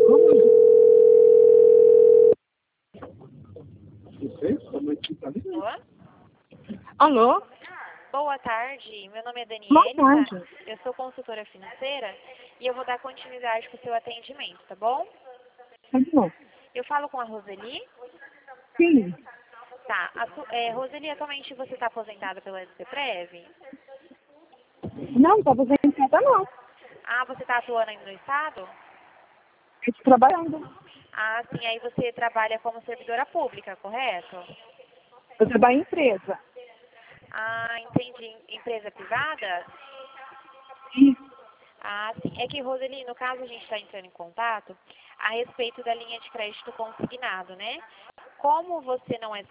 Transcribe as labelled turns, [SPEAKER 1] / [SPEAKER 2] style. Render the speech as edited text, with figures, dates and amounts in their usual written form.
[SPEAKER 1] Alô?
[SPEAKER 2] Boa tarde, meu nome é
[SPEAKER 1] Boa
[SPEAKER 2] Daniele,
[SPEAKER 1] tarde.
[SPEAKER 2] tá? Eu sou consultora financeira e eu vou dar continuidade com o seu atendimento, tá bom?
[SPEAKER 1] Tá bom.
[SPEAKER 2] Eu falo com a Roseli.
[SPEAKER 1] Sim.
[SPEAKER 2] Tá, Roseli, atualmente você está aposentada pela SCPREV?
[SPEAKER 1] Não, tá aposentada não.
[SPEAKER 2] Ah, você está atuando ainda no Estado?
[SPEAKER 1] Eu tô trabalhando.
[SPEAKER 2] Ah, sim, aí você trabalha como servidora pública, correto?
[SPEAKER 1] Eu trabalho em empresa.
[SPEAKER 2] Ah, entendi. Empresa privada?
[SPEAKER 1] Isso.
[SPEAKER 2] Ah, sim. É que, Roseli, no caso a gente está entrando em contato a respeito da linha de crédito consignado, né? Como você não é